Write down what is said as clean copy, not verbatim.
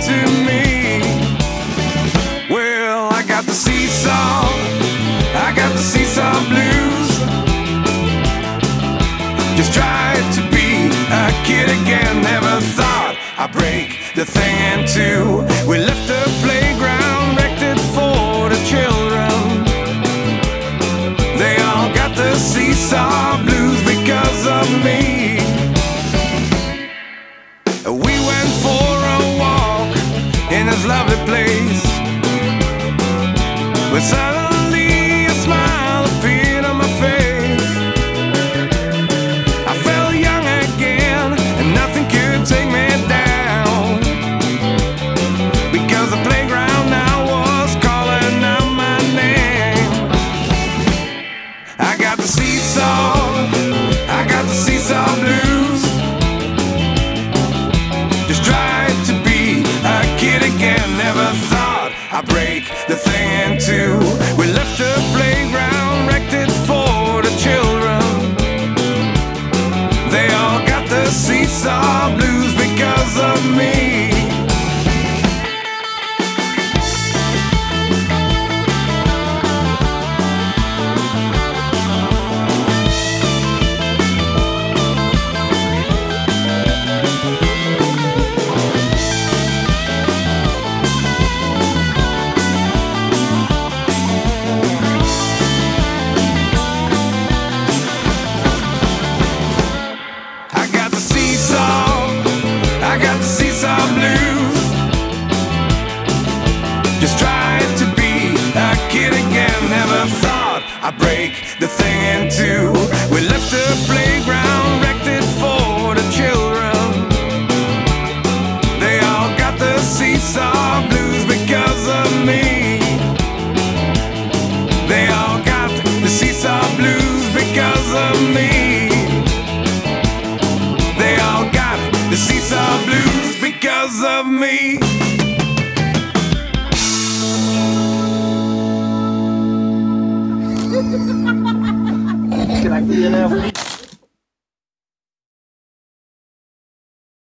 to me. Well, I got the seesaw, I got the seesaw blues. Just tried to be a kid again. Never thought I'd break the thing in two. We left the playground, wrecked it for the children. They all got the seesaw blues because of me. We went for a walk in this lovely place, when suddenly a smile appeared on my face. I felt young again, and nothing could take me down, because the playground now was calling out my name. I got the seesaw, I got the seesaw blues. Just tried to be a kid again. Never thought I'd break the thing in two. We left the playground, wrecked it for the children. They all got the seesaw blues because of me. Just tried to be a kid again. Never thought I'd break the thing in two. We left the playground, wrecked it for the children. They all got the seesaw blues because of me. They all got the seesaw blues because of me. They all got the seesaw blues because of me. Can I get in there?